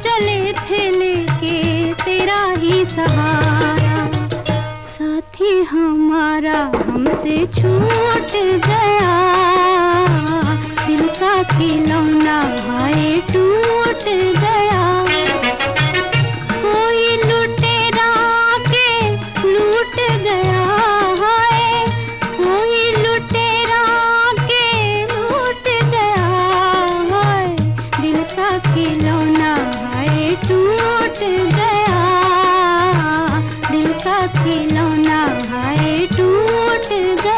चले थे लेके तेरा ही सहारा, साथी हमारा हमसे छूट गया, दिल का खिलौना हाय टूट गया। कोई लुटेरा के लूट गया हाय, कोई लुटेरा के लूट गया हाय, दिल का खिलौना हाय टूट गया, दिल का खिलौना हाय टूट गया।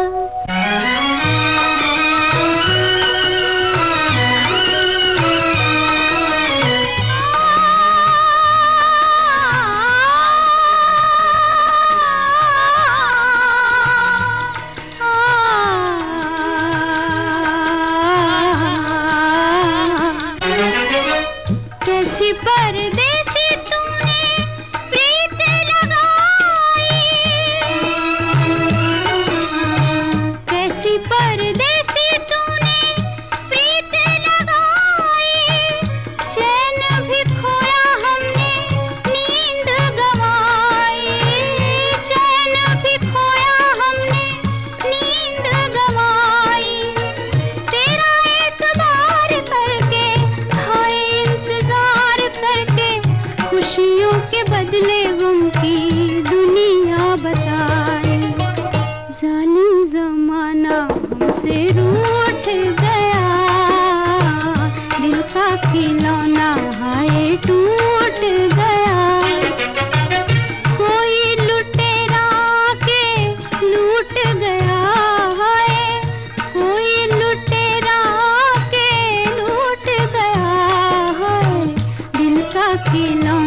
कैसी परदेसी तूने प्रीत लगाई, कैसी परदेसी तूने प्रीत लगाई, चैन भी खोया हमने नींद गवाई, चैन भी खोया हमने नींद गवाई, तेरा एतबार करके हाय इंतजार करके, खुशियों के बदले गम की दुनिया बसाई, जालिम जमाना हमसे रूठ गया, दिल का खिलौना हाय टूट गया। कोई लुटेरा के लूट गया हाय, कोई लुटेरा के लूट गया हाय, दिल का खिलौना